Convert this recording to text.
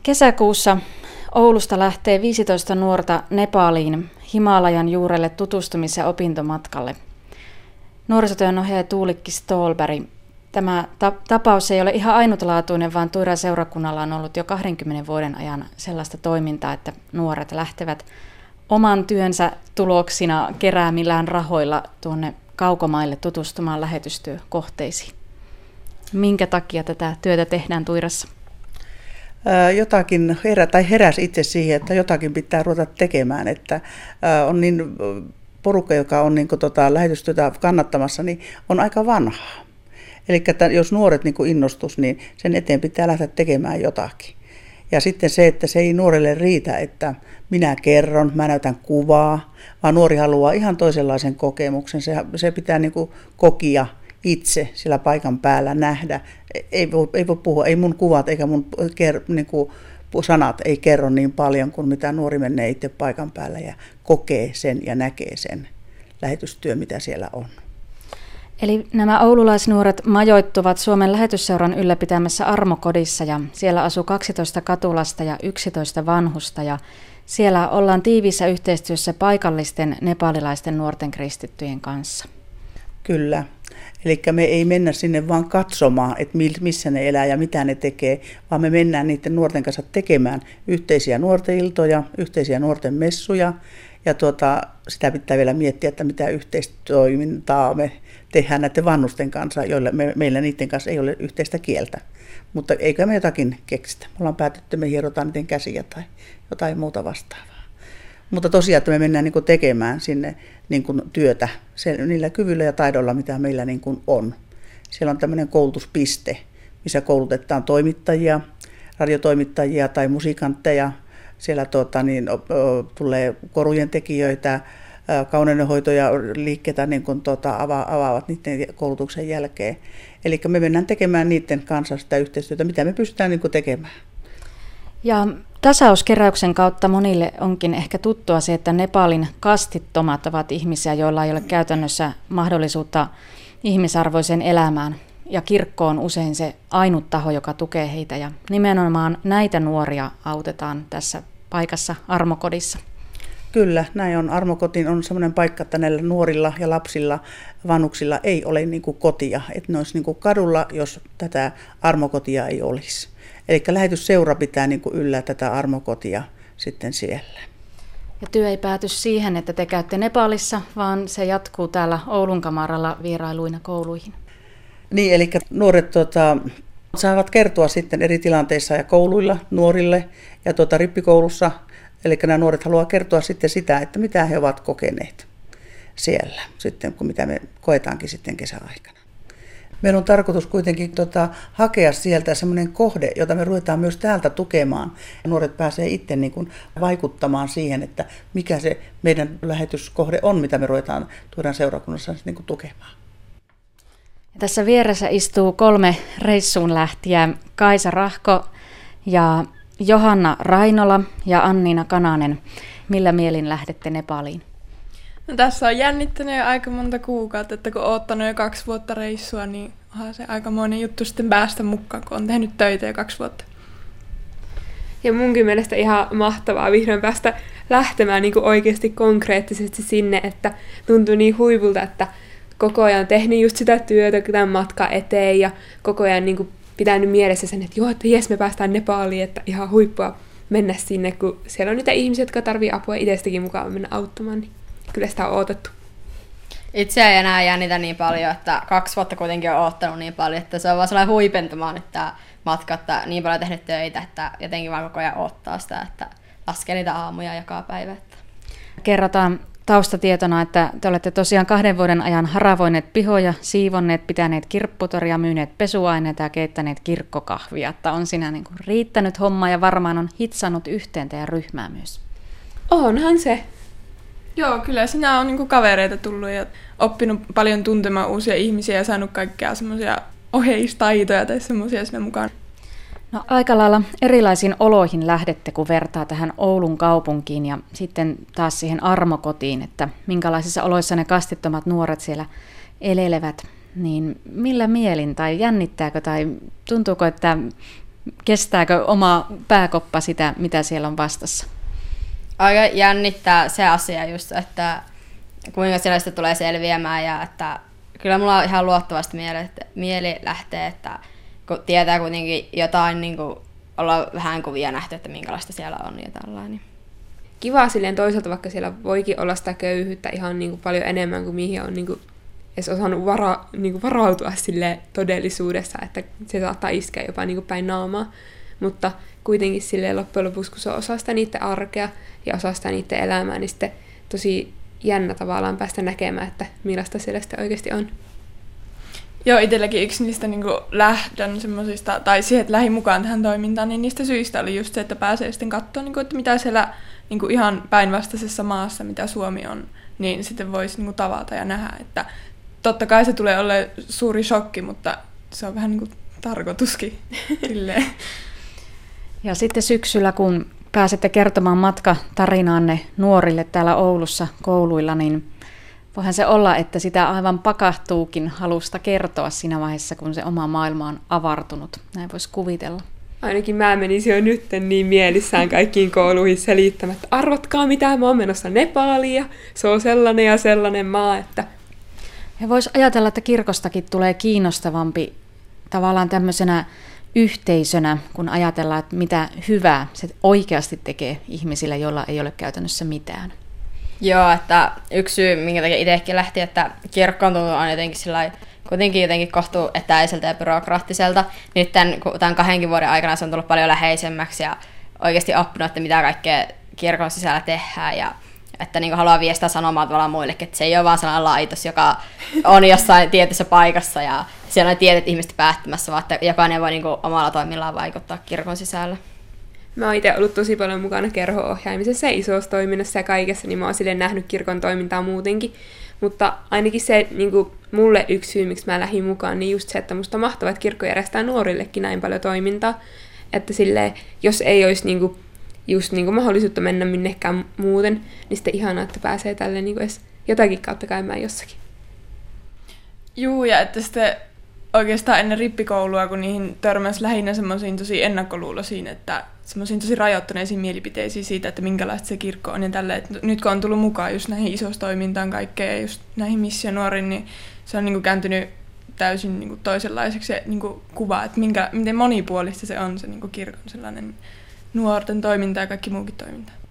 Kesäkuussa Oulusta lähtee 15 nuorta Nepaliin Himalajan juurelle tutustumis- ja opintomatkalle. Nuorisotyön ohjaaja Tuulikki Ståhlberg. Tämä tapaus ei ole ihan ainutlaatuinen, vaan Tuira-seurakunnalla on ollut jo 20 vuoden ajan sellaista toimintaa, että nuoret lähtevät oman työnsä tuloksina keräämillään rahoilla tuonne kaukomaille tutustumaan lähetystyökohteisiin. Minkä takia tätä työtä tehdään Tuirassa? Jotakin heräsi itse siihen, että jotakin pitää ruveta tekemään, että on niin porukka, joka on niin lähetystyötä kannattamassa, niin on aika vanhaa. Eli jos nuoret niin innostus, niin sen eteen pitää lähteä tekemään jotakin. Ja sitten se, että se ei nuorelle riitä, että minä kerron, mä näytän kuvaa, vaan nuori haluaa ihan toisenlaisen kokemuksen. Se pitää niin kokia itse sillä paikan päällä nähdä. Ei voi puhua, ei mun kuvat eikä mun sanat ei kerro niin paljon kuin mitä nuori menee itse paikan päällä ja kokee sen ja näkee sen lähetystyö, mitä siellä on. Eli nämä oululaisnuoret majoittuvat Suomen Lähetysseuran ylläpitämässä Armokodissa ja siellä asuu 12 katulasta ja 11 vanhusta ja siellä ollaan tiiviissä yhteistyössä paikallisten nepalilaisten nuorten kristittyjen kanssa. Kyllä. Eli me ei mennä sinne vaan katsomaan, että missä ne elää ja mitä ne tekee, vaan me mennään niiden nuorten kanssa tekemään yhteisiä nuorten iltoja, yhteisiä nuorten messuja. Ja sitä pitää vielä miettiä, että mitä yhteistoimintaa me tehdään näiden vanhusten kanssa, joilla meillä niiden kanssa ei ole yhteistä kieltä. Mutta eikö me jotakin keksitä? Me ollaan päätetty, että me hierotaan niiden käsiä tai jotain muuta vastaavaa. Mutta tosiaan, että me mennään tekemään sinne työtä niillä kyvyillä ja taidoilla, mitä meillä on. Siellä on tämmöinen koulutuspiste, missä koulutetaan toimittajia, radiotoimittajia tai musiikantteja. Siellä tulee korujen tekijöitä, kauneudenhoitoja, liikkeitä avaavat niiden koulutuksen jälkeen. Eli me mennään tekemään niiden kanssa sitä yhteistyötä, mitä me pystytään tekemään. Ja tasauskeräyksen kautta monille onkin ehkä tuttua se, että Nepalin kastittomat ovat ihmisiä, joilla ei ole käytännössä mahdollisuutta ihmisarvoiseen elämään. Ja kirkko on usein se ainut taho, joka tukee heitä. Ja nimenomaan näitä nuoria autetaan tässä paikassa Armokodissa. Kyllä, näin on. Armokoti on sellainen paikka, että näillä nuorilla ja lapsilla, vanhuksilla ei ole kotia. Että ne olisi kadulla, jos tätä armokotia ei olisi. Eli lähetysseura pitää yllä tätä armokotia sitten siellä. Ja työ ei pääty siihen, että te käytte Nepalissa, vaan se jatkuu täällä Oulun kamaralla vierailuina kouluihin. Niin, eli nuoret saavat kertoa sitten eri tilanteissa ja kouluilla nuorille ja rippikoulussa. Eli nämä nuoret haluaa kertoa sitten sitä, että mitä he ovat kokeneet siellä, sitten, kun mitä me koetaankin sitten kesäaikana. Meillä on tarkoitus kuitenkin hakea sieltä semmoinen kohde, jota me ruvetaan myös täältä tukemaan. Ja nuoret pääsee itse vaikuttamaan siihen, että mikä se meidän lähetyskohde on, mitä me ruvetaan Tuiran seurakunnassa tukemaan. Ja tässä vieressä istuu 3 reissuun lähtijää, Kaisa Rahko ja Johanna Rainola ja Anniina Kananen. Millä mielin lähdette Nepaliin? No, tässä on jännittänyt jo aika monta kuukautta, että kun on ottanut jo 2 vuotta reissua, niin onhan se aikamoinen juttu sitten päästä mukaan, kun on tehnyt töitä jo 2 vuotta. Ja munkin mielestä ihan mahtavaa vihdoin päästä lähtemään oikeasti konkreettisesti sinne, että tuntuu niin huivulta, että koko ajan tehnyt just sitä työtä tämän matkan eteen ja koko ajan pitänyt mielessä sen, että joo, että jes, me päästään Nepaliin, että ihan huippua mennä sinne, kun siellä on niitä ihmisiä, jotka tarvii apua itsestäkin mukaan mennä auttamaan, niin kyllä sitä on odotettu. Itse ei enää jännitä niin paljon, että 2 vuotta kuitenkin on odottanut niin paljon, että se on vaan sellainen huipentumaan nyt tämä matka, että niin paljon tehnyt töitä, että jotenkin vaan koko ajan odottaa sitä, että laskee niitä aamuja joka päivä. Kerrotaan taustatietona, että te olette tosiaan 2 vuoden ajan haravoineet pihoja, siivonneet, pitäneet kirpputoria, myyneet pesuaineita ja keittäneet kirkkokahvia. Että on siinä riittänyt homma ja varmaan on hitsannut yhteen teidän ryhmää myös. Onhan se. Joo, kyllä siinä on kavereita tullut ja oppinut paljon tuntemaan uusia ihmisiä ja saanut kaikkea semmoisia oheistaitoja tai semmoisia sinne mukaan. No, aika lailla erilaisiin oloihin lähdette, kun vertaa tähän Oulun kaupunkiin ja sitten taas siihen Armokotiin, että minkälaisissa oloissa ne kastittomat nuoret siellä elelevät. Niin millä mielin tai jännittääkö tai tuntuuko, että Kestääkö oma pääkoppa sitä, mitä siellä on vastassa? Aika jännittää se asia just, että kuinka siellä sitten tulee selviämään ja että kyllä mulla on ihan luottavasti mieli lähtee, että kun tietää kuitenkin jotain, niin kuin olla vähän kuvia nähty, että minkälaista siellä on ja tällainen. Kiva silleen toisaalta, vaikka siellä voikin olla sitä köyhyyttä ihan niin kuin paljon enemmän kuin mihin on niin kuin edes osannut varautua silleen todellisuudessa, että se saattaa iskeä jopa niin kuin päin naamaa. Mutta kuitenkin silleen loppujen lopuksi, kun se on osa sitä niiden arkea ja osa sitä niiden elämää, niin sitten tosi jännä tavallaan päästä näkemään, että millaista siellä sitten oikeasti on. Joo, itselläkin yksi niistä niin lähdön semmoisista, tai siihen, että lähdin mukaan tähän toimintaan, niin niistä syistä oli just se, että pääsee sitten katsoa, niin kuin, että mitä siellä niin kuin ihan päinvastaisessa maassa, mitä Suomi on, niin sitten voisi niin kuin tavata ja nähdä. Että totta kai se tulee olemaan suuri shokki, mutta se on vähän niin kuin tarkoituskin. Ja sitten syksyllä, kun pääsette kertomaan matkatarinaanne nuorille täällä Oulussa kouluilla, niin voihan se olla, että sitä aivan pakahtuukin halusta kertoa siinä vaiheessa, kun se oma maailma on avartunut. Näin voisi kuvitella. Ainakin mä menisin jo nyt niin mielissään kaikkiin kouluihin selittämättä. Arvatkaa mitä, mä oon menossa Nepaliin ja se on sellainen ja sellainen maa, että... Ja voisi ajatella, että kirkostakin tulee kiinnostavampi tavallaan tämmöisenä yhteisönä, kun ajatellaan, että mitä hyvää se oikeasti tekee ihmisille, joilla ei ole käytännössä mitään. Joo, että yksi syy, minkä takia itsekin lähti, että kirkko on tullut on jotenkin kuitenkin jotenkin kohtuu etäiseltä ja byrokraattiselta. Nyt tämän 2 vuoden aikana se on tullut paljon läheisemmäksi ja oikeasti oppinut, että mitä kaikkea kirkon sisällä tehdään ja että niin haluaa viestää sanomaan tavallaan muillekin, että se ei ole vaan sellainen laitos, joka on jossain tietyssä paikassa ja siellä on tietyt ihmiset päättämässä, vaan että jokainen voi niin omalla toimillaan vaikuttaa kirkon sisällä. Mä oon itse ollut tosi paljon mukana kerho-ohjaamisessa ja isossa toiminnassa ja kaikessa, niin mä oon silleen nähnyt kirkon toimintaa muutenkin. Mutta ainakin se niin kuin mulle yksi syy, miksi mä lähdin mukaan, niin just se, että musta on mahtavaa, että kirkko järjestää nuorillekin näin paljon toimintaa. Että silleen, jos ei olisi niin kuin, just niin kuin mahdollisuutta mennä minnekään muuten, niin sitten ihanaa, että pääsee tälleen niin kuin edes jotakin kautta käymään jossakin. Juu, ja että sitten oikeastaan ennen rippikoulua, kun niihin törmäsi lähinnä semmoisiin tosi ennakkoluuloisiin, että semmoisiin tosi rajoittuneisiin mielipiteisiin siitä, että minkälaista se kirkko on ja tälleen. Nyt kun on tullut mukaan just näihin isostoimintaan kaikkeen ja just näihin missionuoriin, niin se on niin kuin kääntynyt täysin niin kuin toisenlaiseksi se niin kuin kuva, että miten monipuolista se on se niin kuin kirkon sellainen nuorten toiminta ja kaikki muukin toiminta.